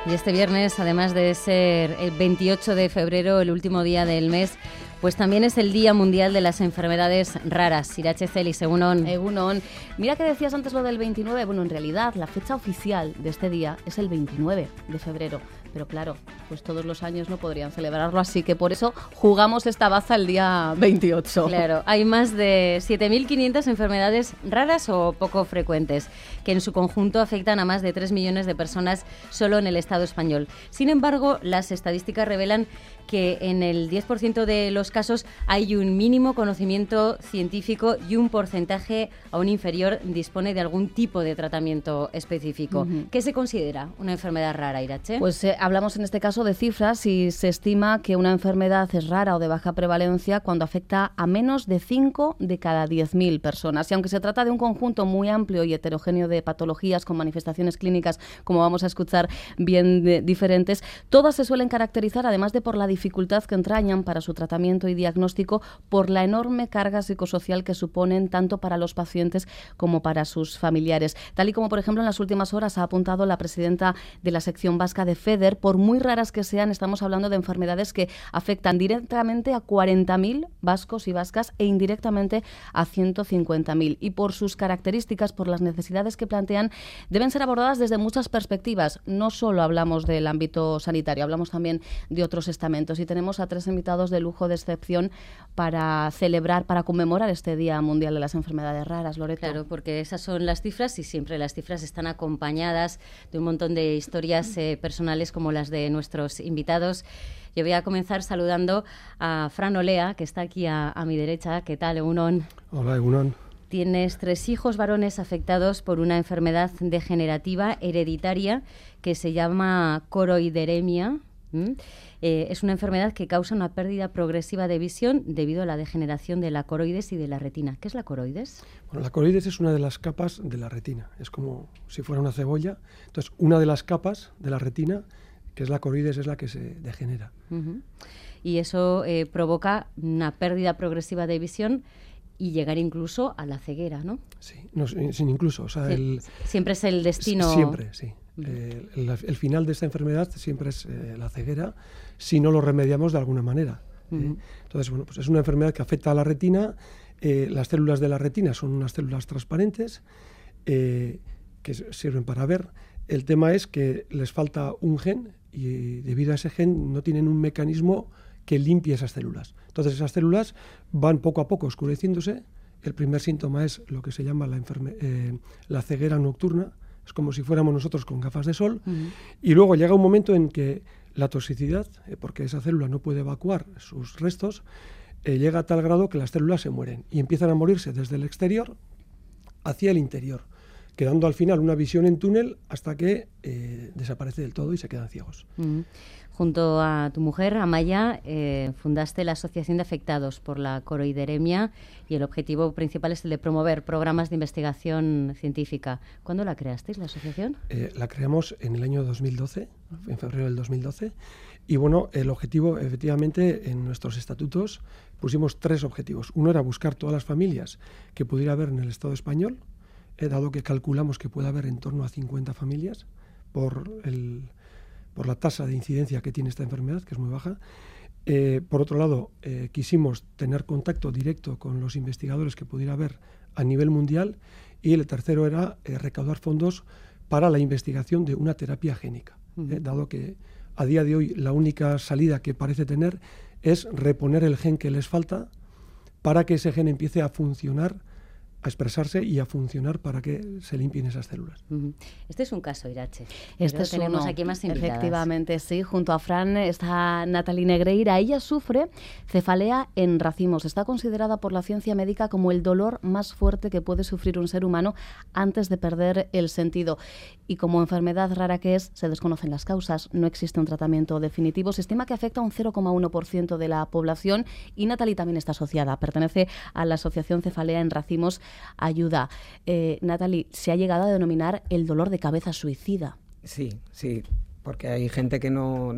Y este viernes, además de ser el 28 de febrero, el último día del mes, pues también es el Día Mundial de las Enfermedades Raras. Irache Celis, egunon. Egunon. Mira que decías antes lo del 29. Bueno, en realidad la fecha oficial de este día es el 29 de febrero. Pero claro, pues todos los años no podrían celebrarlo, así que por eso jugamos esta baza el día 28. Claro, hay más de 7.500 enfermedades raras o poco frecuentes, que en su conjunto afectan a más de 3 millones de personas solo en el Estado español. Sin embargo, las estadísticas revelan que en el 10% de los casos hay un mínimo conocimiento científico y un porcentaje aún inferior dispone de algún tipo de tratamiento específico. ¿Qué se considera una enfermedad rara, Irache? Pues hablamos en este caso de cifras y se estima que una enfermedad es rara o de baja prevalencia cuando afecta a menos de 5 de cada 10.000 personas. Y aunque se trata de un conjunto muy amplio y heterogéneo de patologías con manifestaciones clínicas, como vamos a escuchar, bien diferentes, todas se suelen caracterizar, además de por la dificultad que entrañan para su tratamiento y diagnóstico, por la enorme carga psicosocial que suponen tanto para los pacientes como para sus familiares. Tal y como, por ejemplo, en las últimas horas ha apuntado la presidenta de la sección vasca de FEDER, por muy raras que sean, estamos hablando de enfermedades que afectan directamente a 40.000 vascos y vascas e indirectamente a 150.000. Y por sus características, por las necesidades que plantean, deben ser abordadas desde muchas perspectivas. No solo hablamos del ámbito sanitario, hablamos también de otros estamentos. Y tenemos a 3 invitados de lujo, de excepción, para celebrar, para conmemorar este Día Mundial de las Enfermedades Raras, Loreto. Claro, porque esas son las cifras y siempre las cifras están acompañadas de un montón de historias personales como las de nuestros invitados. Yo voy a comenzar saludando a Fran Olea, que está aquí a mi derecha. ¿Qué tal, egunon? Hola, egunon. Tienes 3 hijos varones afectados por una enfermedad degenerativa hereditaria que se llama coroideremia. Es una enfermedad que causa una pérdida progresiva de visión debido a la degeneración de la coroides y de la retina. ¿Qué es la coroides? Bueno, la coroides es una de las capas de la retina. Es como si fuera una cebolla. Entonces, una de las capas de la retina, que es la coroides, es la que se degenera. Y eso provoca una pérdida progresiva de visión y llegar incluso a la ceguera, ¿no? Sí, no, sin incluso. O sea, siempre es el destino. Siempre, sí. El final de esta enfermedad siempre es la ceguera, si no lo remediamos de alguna manera. Entonces, bueno, pues es una enfermedad que afecta a la retina. Las células de la retina son unas células transparentes que sirven para ver. El tema es que les falta un gen y debido a ese gen no tienen un mecanismo que limpie esas células. Entonces esas células van poco a poco oscureciéndose. El primer síntoma es lo que se llama la ceguera nocturna. Es como si fuéramos nosotros con gafas de sol. Y luego llega un momento en que la toxicidad, porque esa célula no puede evacuar sus restos, llega a tal grado que las células se mueren y empiezan a morirse desde el exterior hacia el interior, quedando al final una visión en túnel hasta que desaparece del todo y se quedan ciegos. Junto a tu mujer, Amaya, fundaste la Asociación de Afectados por la Coroideremia y el objetivo principal es el de promover programas de investigación científica. ¿Cuándo la creasteis, la asociación? La creamos en el año 2012, en febrero del 2012. Y bueno, el objetivo, efectivamente, en nuestros estatutos pusimos 3 objetivos. Uno era buscar todas las familias que pudiera haber en el Estado español, dado que calculamos que puede haber en torno a 50 familias por la tasa de incidencia que tiene esta enfermedad, que es muy baja. Por otro lado, quisimos tener contacto directo con los investigadores que pudiera haber a nivel mundial. Y el tercero era recaudar fondos para la investigación de una terapia génica, dado que a día de hoy la única salida que parece tener es reponer el gen que les falta para que ese gen empiece a funcionar, a expresarse y a funcionar para que se limpien esas células. Este es un caso, Irache. Tenemos aquí más invitadas. Efectivamente, sí. Junto a Fran está Natalie Negreira. Ella sufre cefalea en racimos. Está considerada por la ciencia médica como el dolor más fuerte que puede sufrir un ser humano antes de perder el sentido. Y como enfermedad rara que es, se desconocen las causas. No existe un tratamiento definitivo. Se estima que afecta a un 0,1% de la población y Natalie también está asociada. Pertenece a la Asociación Cefalea en Racimos Ayuda. Natalie, se ha llegado a denominar el dolor de cabeza suicida. Sí, porque hay gente que no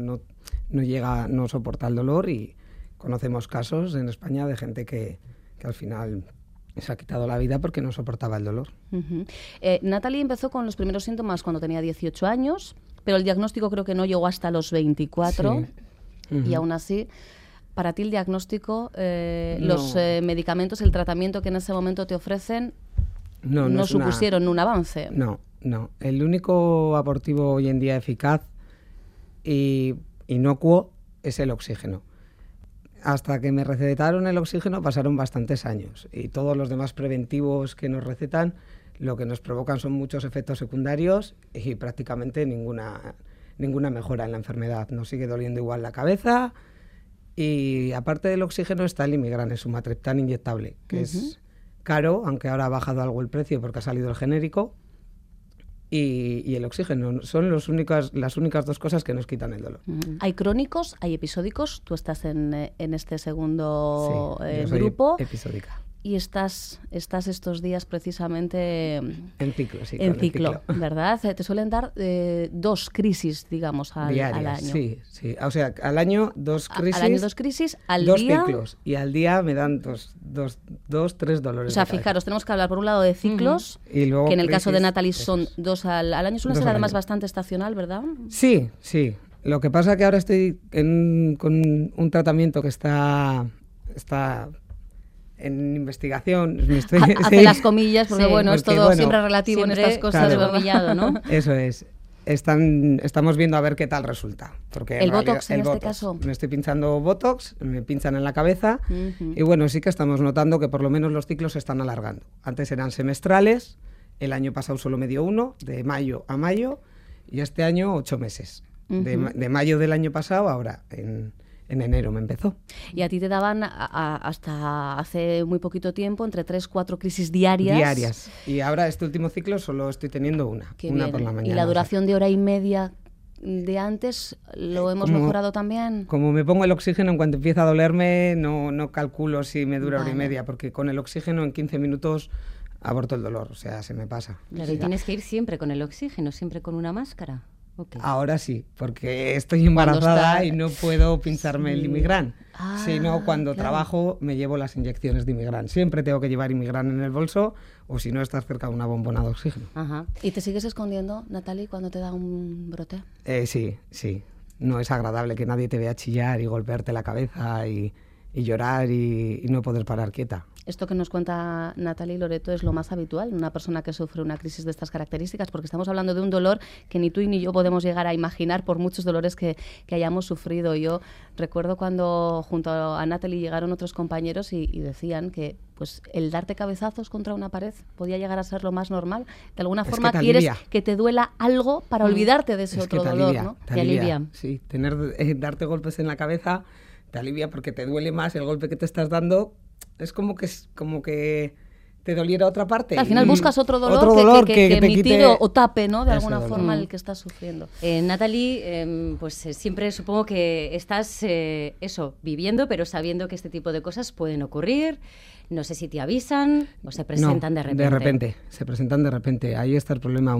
soporta el dolor y conocemos casos en España de gente que al final se ha quitado la vida porque no soportaba el dolor. Natalie empezó con los primeros síntomas cuando tenía 18 años. pero el diagnóstico creo que no llegó hasta los 24 Sí. y aún así, para ti el diagnóstico, No. los medicamentos, el tratamiento que en ese momento te ofrecen no es una- supusieron un avance. No. El único abortivo hoy en día eficaz y inocuo es el oxígeno. Hasta que me recetaron el oxígeno pasaron bastantes años y todos los demás preventivos que nos recetan lo que nos provocan son muchos efectos secundarios y prácticamente ninguna mejora en la enfermedad. Nos sigue doliendo igual la cabeza y aparte del oxígeno está el Imigran, el sumatriptán inyectable, que es caro, aunque ahora ha bajado algo el precio porque ha salido el genérico. Y el oxígeno son las únicas dos cosas que nos quitan el dolor. Hay crónicos, hay episódicos. Tú estás en este segundo Sí, yo soy grupo episódica. y estás estos días precisamente En ciclo, sí. en con el ciclo, ¿verdad? Te suelen dar 2 crisis, digamos, al diarias, año. sí. O sea, al año 2 crisis. Al año 2 crisis, al 2 día... ciclos. Y al día me dan 3 dolores O sea, de cabeza. fijaros, tenemos que hablar por un lado de ciclos, Y luego que en el caso de crisis, Natalie eso son es. 2 al año. Suele 2 ser al además año. bastante estacional, ¿verdad? Sí. Lo que pasa es que ahora estoy con un tratamiento que está en investigación. Hace sí. las comillas, porque Sí, bueno, es porque, todo bueno, siempre relativo en siempre, estas cosas, claro. ¿verdad? Comillado, ¿no? Eso es. Estamos viendo a ver qué tal resulta. Porque ¿El en realidad- Botox en este caso? Me estoy pinchando Botox, me pinchan en la cabeza Ujú. y bueno, sí que estamos notando que por lo menos los ciclos se están alargando. Antes eran semestrales, el año pasado solo me dio uno, de mayo a mayo, y este año 8 meses. De mayo del año pasado, ahora en enero me empezó. Y a ti te daban hasta hace muy poquito tiempo entre 3-4 crisis diarias. Diarias. Y ahora este último ciclo solo estoy teniendo una Qué una bien. por la mañana. Y la o sea. duración de hora y media de antes, ¿lo hemos Como- mejorado también? Como me pongo el oxígeno, en cuanto empieza a dolerme, no calculo si me dura hora y Vale. media, porque con el oxígeno en 15 minutos aborto el dolor, o sea, se me pasa. Claro, y tienes que ir siempre con el oxígeno, siempre con una máscara. Ok. Ahora sí, porque estoy embarazada está- y no puedo pincharme el Imigran. Ah, Sino cuando claro. trabajo me llevo las inyecciones de Imigran. Siempre tengo que llevar Imigran en el bolso o si no estás cerca de una bombona de oxígeno. Ajá. ¿Y te sigues escondiendo, Natalie, cuando te da un brote? Sí. No es agradable que nadie te vea chillar y golpearte la cabeza y llorar y no poder parar quieta. Esto que nos cuenta Natalie Loreto es lo más habitual en una persona que sufre una crisis de estas características, porque estamos hablando de un dolor que ni tú ni yo podemos llegar a imaginar por muchos dolores que hayamos sufrido. Yo recuerdo cuando junto a Natalie llegaron otros compañeros y decían que pues el darte cabezazos contra una pared podía llegar a ser lo más normal. De alguna Es que forma te quieres alivia. que te duela algo para olvidarte de ese Es otro que te dolor, alivia, ¿no? te alivia. Sí, darte golpes en la cabeza te alivia porque te duele más el golpe que te estás dando. Es como que te doliera otra parte. Al final Y buscas otro dolor, que te mitigue quite o tape, ¿no? De ese alguna dolor. forma el que estás sufriendo. Natalie, siempre supongo que estás viviendo, pero sabiendo que este tipo de cosas pueden ocurrir. No sé si te avisan o se presentan No, de repente. se presentan de repente. Ahí está el problema.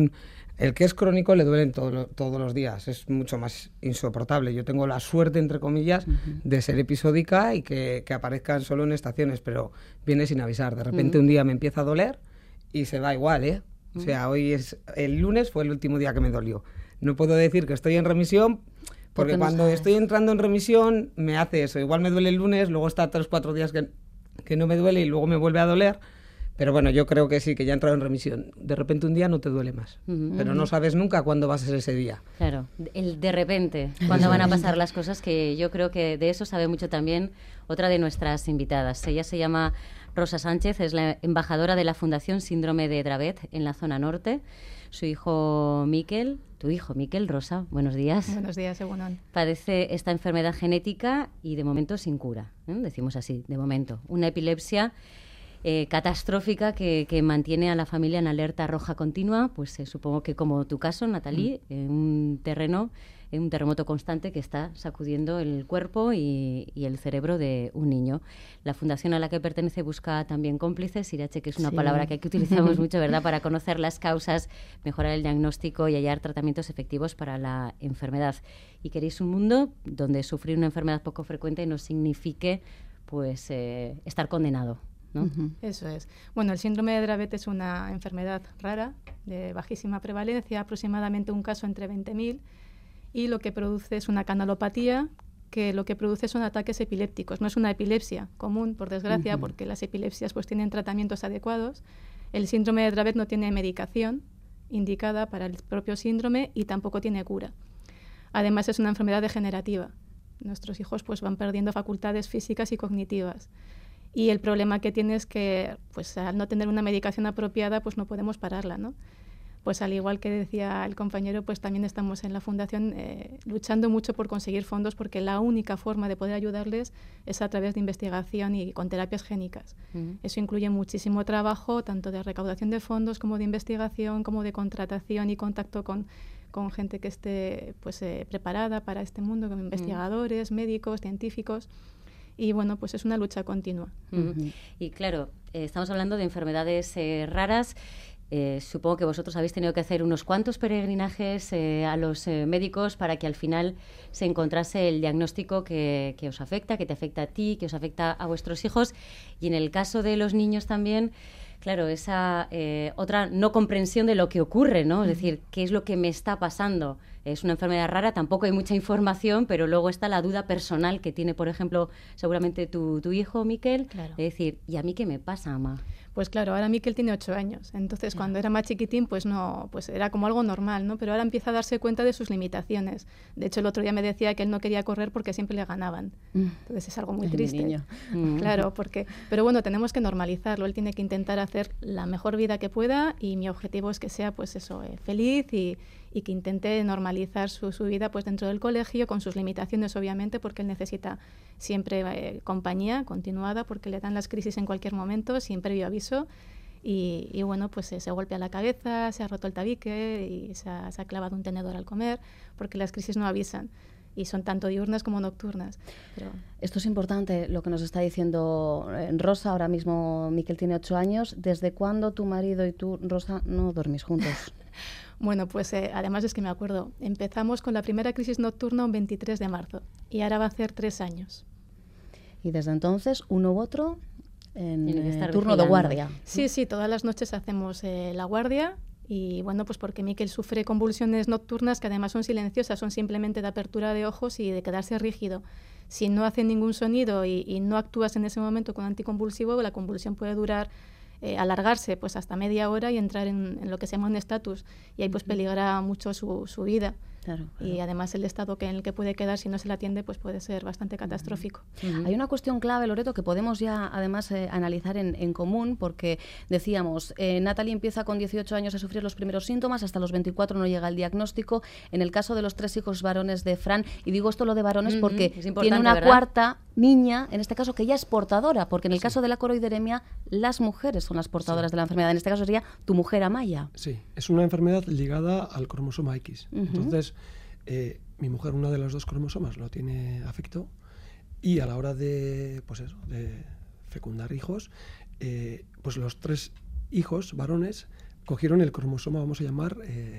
El que es crónico le duelen todos los días. Es mucho más insoportable. Yo tengo la suerte, entre comillas, de ser episódica y que aparezcan solo en estaciones, pero viene sin avisar. De repente un día me empieza a doler y se va igual, ¿eh? O sea, el lunes fue el último día que me dolió. No puedo decir que estoy en remisión, porque no cuando sabes. estoy entrando en remisión me hace eso. Igual me duele el lunes, luego está 3-4 días que no me duele y luego me vuelve a doler. Pero bueno, yo creo que sí, que ya he entrado en remisión. De repente un día no te duele más, pero no sabes nunca cuándo va a ser ese día. Claro, el de repente, cuando van a pasar las cosas, que yo creo que de eso sabe mucho también otra de nuestras invitadas. Ella se llama Rosa Sánchez, es la embajadora de la Fundación Síndrome de Dravet en la zona norte. Su hijo Miquel, tu hijo Miquel, Rosa, buenos días. Buenos días, Egunon. Padece esta enfermedad genética y de momento sin cura, ¿eh? Decimos así, de momento. Una epilepsia catastrófica que mantiene a la familia en alerta roja continua, pues supongo que como tu caso, Natalie, en un terremoto constante que está sacudiendo el cuerpo y el cerebro de un niño. La fundación a la que pertenece busca también cómplices, Irache, que es una Sí. palabra que aquí utilizamos mucho, ¿verdad?, para conocer las causas, mejorar el diagnóstico y hallar tratamientos efectivos para la enfermedad. Y queréis un mundo donde sufrir una enfermedad poco frecuente no signifique pues estar condenado. ¿no? Eso es. Bueno, el síndrome de Dravet es una enfermedad rara, de bajísima prevalencia, aproximadamente un caso entre 20.000, y lo que produce es una canalopatía, que lo que produce son ataques epilépticos. No es una epilepsia común, por desgracia, porque las epilepsias pues tienen tratamientos adecuados. El síndrome de Dravet no tiene medicación indicada para el propio síndrome y tampoco tiene cura. Además, es una enfermedad degenerativa. Nuestros hijos pues van perdiendo facultades físicas y cognitivas. Y el problema que tiene es que, pues, al no tener una medicación apropiada, pues no podemos pararla, ¿no? Pues al igual que decía el compañero, pues también estamos en la Fundación luchando mucho por conseguir fondos, porque la única forma de poder ayudarles es a través de investigación y con terapias génicas. Eso incluye muchísimo trabajo, tanto de recaudación de fondos como de investigación, como de contratación y contacto con gente que esté pues, preparada para este mundo, como investigadores, médicos, científicos. Y bueno, pues es una lucha continua. Y claro, estamos hablando de enfermedades raras. Supongo que vosotros habéis tenido que hacer unos cuantos peregrinajes a los médicos para que al final se encontrase el diagnóstico que os afecta, que te afecta a ti, que os afecta a vuestros hijos. Y en el caso de los niños también, claro, esa otra no comprensión de lo que ocurre, ¿no? Es decir, ¿qué es lo que me está pasando? Es una enfermedad rara, tampoco hay mucha información, pero luego está la duda personal que tiene, por ejemplo, seguramente tu hijo, Miquel. Claro. Es decir, ¿y a mí qué me pasa, mamá? Pues claro, ahora Miquel tiene 8 años, entonces cuando era más chiquitín pues no, pues era como algo normal, ¿no? Pero ahora empieza a darse cuenta de sus limitaciones. De hecho, el otro día me decía que él no quería correr porque siempre le ganaban. Entonces es algo muy triste. Claro, pero bueno, tenemos que normalizarlo. Él tiene que intentar hacer la mejor vida que pueda y mi objetivo es que sea pues eso, feliz y que intente normalizar su vida pues dentro del colegio, con sus limitaciones obviamente, porque él necesita siempre compañía continuada, porque le dan las crisis en cualquier momento, sin previo aviso, y bueno, pues se golpea la cabeza, se ha roto el tabique y se ha clavado un tenedor al comer, porque las crisis no avisan. Y son tanto diurnas como nocturnas. Pero... Esto es importante, lo que nos está diciendo Rosa. Ahora mismo Miquel tiene 8 años. ¿Desde cuándo tu marido y tú, Rosa, no dormís juntos? Bueno, pues además es que me acuerdo, empezamos con la primera crisis nocturna un 23 de marzo y ahora va a hacer 3 años. Y desde entonces, uno u otro en turno vigilando. De guardia. Sí, todas las noches hacemos la guardia. Y bueno, pues porque Miquel sufre convulsiones nocturnas que además son silenciosas, son simplemente de apertura de ojos y de quedarse rígido. Si no hace ningún sonido y no actúas en ese momento con anticonvulsivo, la convulsión puede durar, alargarse pues hasta media hora y entrar en lo que se llama un estatus. Y ahí pues peligra mucho su vida. Claro. Y además el estado en el que puede quedar si no se le atiende pues puede ser bastante catastrófico. Hay una cuestión clave, Loreto, que podemos ya además analizar en común, porque decíamos, Natalie empieza con 18 años a sufrir los primeros síntomas, hasta los 24 no llega el diagnóstico. En el caso de los 3 hijos varones de Fran, y digo esto lo de varones porque tiene una ¿verdad? Cuarta niña, en este caso que ella es portadora, porque en el caso de la coroideremia las mujeres son las portadoras de la enfermedad. En este caso sería tu mujer Amaya. Sí, es una enfermedad ligada al cromosoma X. Entonces, mi mujer, una de los 2 cromosomas lo tiene afecto, y a la hora de, pues eso, de fecundar hijos, pues los 3 hijos varones cogieron el cromosoma, vamos a llamar,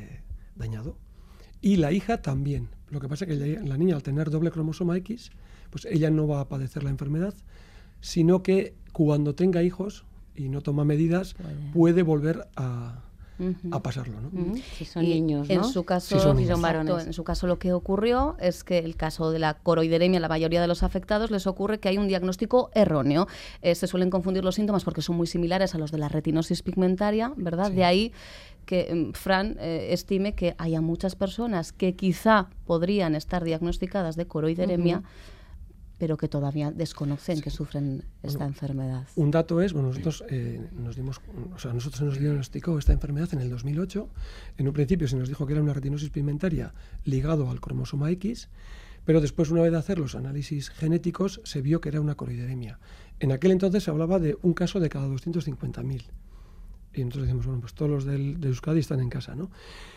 dañado. Y la hija también. Lo que pasa es que la niña, al tener doble cromosoma X, pues ella no va a padecer la enfermedad, sino que cuando tenga hijos y no toma medidas, puede volver a pasarlo, ¿no? Si son niños, ¿no? En su caso, si son varones. En su caso lo que ocurrió es que el caso de la coroideremia, la mayoría de los afectados les ocurre que hay un diagnóstico erróneo. Se suelen confundir los síntomas porque son muy similares a los de la retinosis pigmentaria, ¿verdad? Sí. De ahí que Fran estime que haya muchas personas que quizá podrían estar diagnosticadas de coroideremia, pero que todavía desconocen que sufren esta enfermedad. Un dato es, nosotros nosotros se nos diagnosticó esta enfermedad en el 2008. En un principio se nos dijo que era una retinosis pigmentaria ligado al cromosoma X, pero después, una vez de hacer los análisis genéticos, se vio que era una coroideremia. En aquel entonces se hablaba de un caso de cada 250.000. Y nosotros decimos, bueno, pues todos los de Euskadi están en casa, ¿no?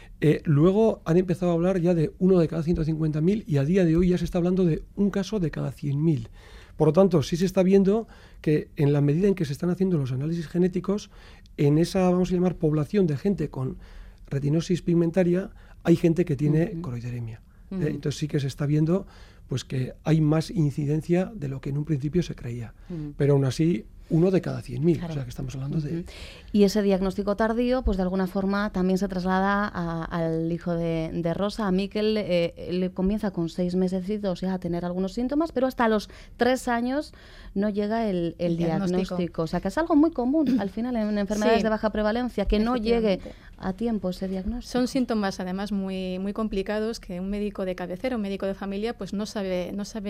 Luego han empezado a hablar ya de uno de cada 150.000 y a día de hoy ya se está hablando de un caso de cada 100.000. Por lo tanto, sí se está viendo que en la medida en que se están haciendo los análisis genéticos, en esa, vamos a llamar, población de gente con retinosis pigmentaria, hay gente que tiene coroideremia. Entonces sí que se está viendo pues que hay más incidencia de lo que en un principio se creía. Pero aún así, 1 de cada 100.000, claro. O sea que estamos hablando de... Y ese diagnóstico tardío, pues de alguna forma también se traslada al hijo de Rosa, a Miquel, le comienza con 6 mesecitos ya a tener algunos síntomas, pero hasta los 3 años no llega el diagnóstico. O sea que es algo muy común al final en enfermedades de baja prevalencia, que no llegue a tiempo ese diagnóstico. Son síntomas además muy, muy complicados que un médico de cabecera, un médico de familia, pues no sabe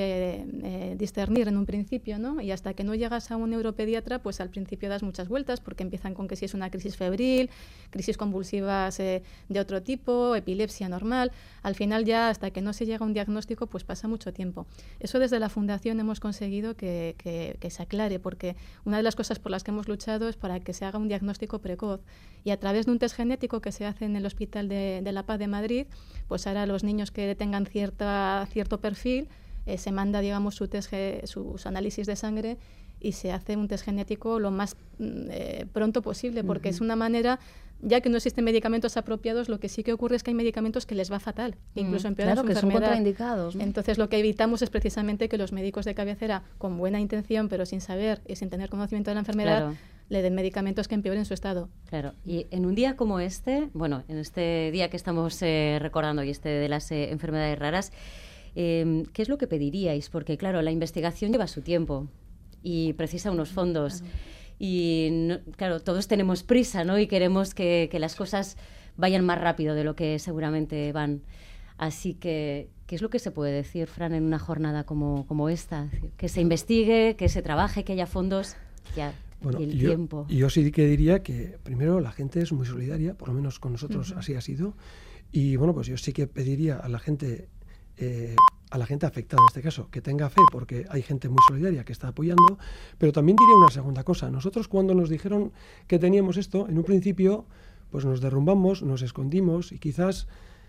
discernir en un principio, ¿no? Y hasta que no llegas a un neuropediatra, pues al principio das muchas vueltas porque empiezan con que si es una crisis febril, crisis convulsivas de otro tipo, epilepsia normal. Al final ya hasta que no se llega a un diagnóstico, pues pasa mucho tiempo. Eso desde la Fundación hemos conseguido que se aclare, porque una de las cosas por las que hemos luchado es para que se haga un diagnóstico precoz. Y a través de un test genético que se hace en el Hospital de la Paz de Madrid, pues ahora los niños que tengan cierto perfil, se manda, digamos, sus análisis de sangre y se hace un test genético lo más pronto posible, porque es una manera, ya que no existen medicamentos apropiados, lo que sí que ocurre es que hay medicamentos que les va fatal, incluso empeoran su enfermedad. Son contraindicados, ¿no? Entonces lo que evitamos es precisamente que los médicos de cabecera, con buena intención, pero sin saber y sin tener conocimiento de la enfermedad, le den medicamentos que empeoren su estado. Claro, y en un día como este, bueno, en este día que estamos recordando y este de las enfermedades raras, ¿qué es lo que pediríais? Porque claro, la investigación lleva su tiempo y precisa unos fondos. Y claro, todos tenemos prisa, ¿no? Y queremos que las cosas vayan más rápido de lo que seguramente van. Así que, ¿qué es lo que se puede decir, Fran, en una jornada como esta? Que se investigue, que se trabaje, que haya fondos y el tiempo. Yo sí que diría que, primero, la gente es muy solidaria, por lo menos con nosotros así ha sido. Y bueno, pues yo sí que pediría a la gente afectada en este caso, que tenga fe, porque hay gente muy solidaria que está apoyando, pero también diría una segunda cosa. Nosotros cuando nos dijeron que teníamos esto, en un principio, pues nos derrumbamos, nos escondimos y quizás,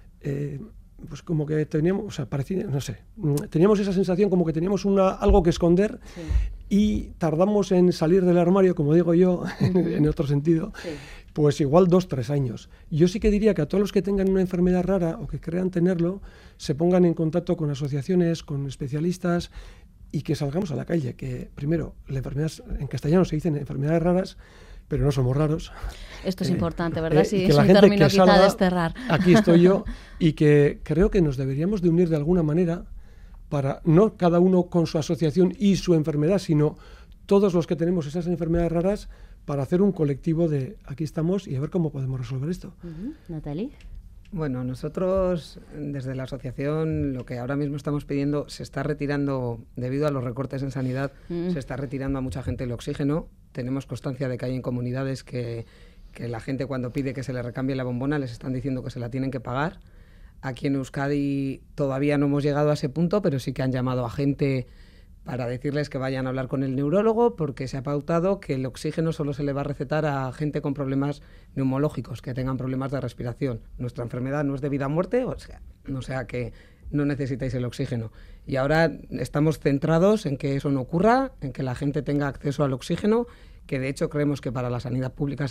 pues como que teníamos, o sea, parecía, no sé, teníamos esa sensación como que teníamos algo que esconder y tardamos en salir del armario, como digo yo, en otro sentido, pues igual 2-3 años. Yo sí que diría que a todos los que tengan una enfermedad rara o que crean tenerlo, se pongan en contacto con asociaciones, con especialistas y que salgamos a la calle. Que primero, la enfermedad, en castellano se dicen enfermedades raras, pero no somos raros. Esto es importante, ¿verdad? Sí, es un término quizá a desterrar. Aquí estoy yo y que creo que nos deberíamos de unir de alguna manera para, no cada uno con su asociación y su enfermedad, sino todos los que tenemos esas enfermedades raras, para hacer un colectivo de aquí estamos y a ver cómo podemos resolver esto. Natalie. Bueno, nosotros desde la asociación lo que ahora mismo estamos pidiendo, se está retirando, debido a los recortes en sanidad, se está retirando a mucha gente el oxígeno. Tenemos constancia de que hay en comunidades que la gente cuando pide que se le recambie la bombona les están diciendo que se la tienen que pagar. Aquí en Euskadi todavía no hemos llegado a ese punto, pero sí que han llamado a gente para decirles que vayan a hablar con el neurólogo, porque se ha pautado que el oxígeno solo se le va a recetar a gente con problemas neumológicos, que tengan problemas de respiración. Nuestra enfermedad no es de vida a muerte, o sea que no necesitáis el oxígeno. Y ahora estamos centrados en que eso no ocurra, en que la gente tenga acceso al oxígeno, que de hecho creemos que para la sanidad pública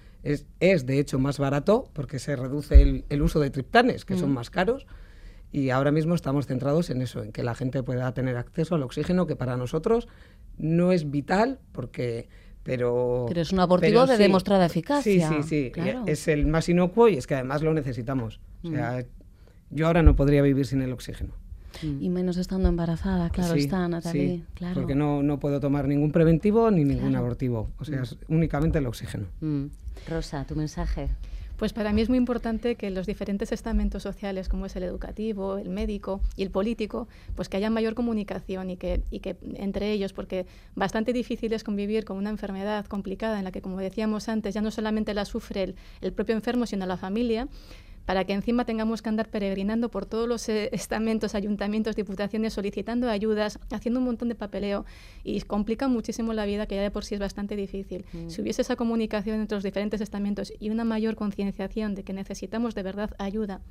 es de hecho más barato, porque se reduce el uso de triptanes, que son más caros. Y ahora mismo estamos centrados en eso, en que la gente pueda tener acceso al oxígeno, que para nosotros no es vital, pero es un abortivo de demostrada eficacia. Sí, claro. Es el más inocuo y es que además lo necesitamos. O sea, yo ahora no podría vivir sin el oxígeno. Y menos estando embarazada, claro, está, Natalie. Sí, claro. Porque no puedo tomar ningún preventivo ni ningún abortivo. O sea, es únicamente el oxígeno. Rosa, tu mensaje. Pues para mí es muy importante que los diferentes estamentos sociales, como es el educativo, el médico y el político, pues que haya mayor comunicación y que entre ellos, porque bastante difícil es convivir con una enfermedad complicada en la que, como decíamos antes, ya no solamente la sufre el propio enfermo, sino la familia, para que encima tengamos que andar peregrinando por todos los estamentos, ayuntamientos, diputaciones, solicitando ayudas, haciendo un montón de papeleo, y complica muchísimo la vida, que ya de por sí es bastante difícil. Si hubiese esa comunicación entre los diferentes estamentos y una mayor concienciación de que necesitamos de verdad ayuda,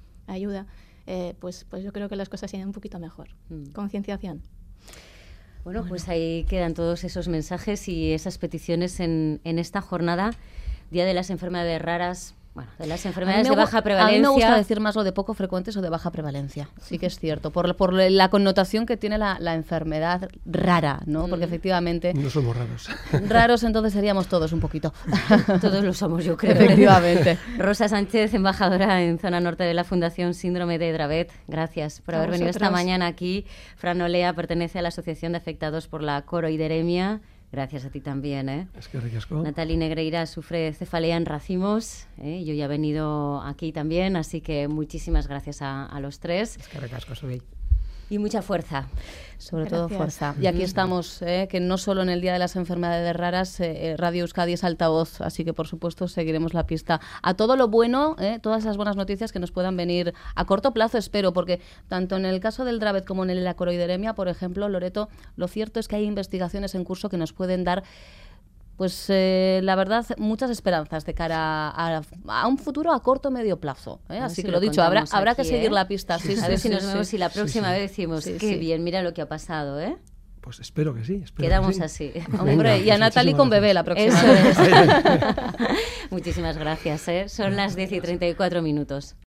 pues yo creo que las cosas irían un poquito mejor. Concienciación. Bueno, pues ahí quedan todos esos mensajes y esas peticiones en esta jornada, Día de las Enfermedades Raras. Bueno, de las A enfermedades mí de baja prevalencia. A mí me gusta decir más lo de poco frecuentes o de baja prevalencia. Sí que es cierto, por la connotación que tiene la enfermedad rara, ¿no? Porque efectivamente... No somos raros. Raros entonces seríamos todos un poquito. Todos lo somos, yo creo. Efectivamente. Rosa Sánchez, embajadora en Zona Norte de la Fundación Síndrome de Dravet. Gracias por haber venido esta mañana aquí. Fran Olea pertenece a la Asociación de Afectados por la Coroideremia. Gracias a ti también, ¿eh? Es que ricasco. Natalie Negreira sufre cefalea en racimos. Yo ya he venido aquí también, así que muchísimas gracias a los tres. Es que ricasco soy. Y mucha fuerza. Sobre Gracias. todo fuerza. Y aquí estamos, que no solo en el Día de las Enfermedades Raras, Radio Euskadi es altavoz, así que por supuesto seguiremos la pista a todo lo bueno, todas esas buenas noticias que nos puedan venir a corto plazo, espero, porque tanto en el caso del Dravet como en la coroideremia, por ejemplo, Loreto, lo cierto es que hay investigaciones en curso que nos pueden dar, pues la verdad, muchas esperanzas de cara a un futuro a corto o medio plazo. Así si que lo lo dicho, habrá contamos que aquí, seguir la pista. Sí, Sí, A sí, ver si sí, nos sí. vemos y la próxima vez decimos, Sí, qué sí. bien, mira lo que ha pasado, ¿eh? Pues espero que sí. Quedamos que así. sí. Hombre, Venga, y a pues Natalie muchísimas con bebé la gracias. próxima Eso vez. es. Muchísimas gracias, ¿eh? Son las 10:34.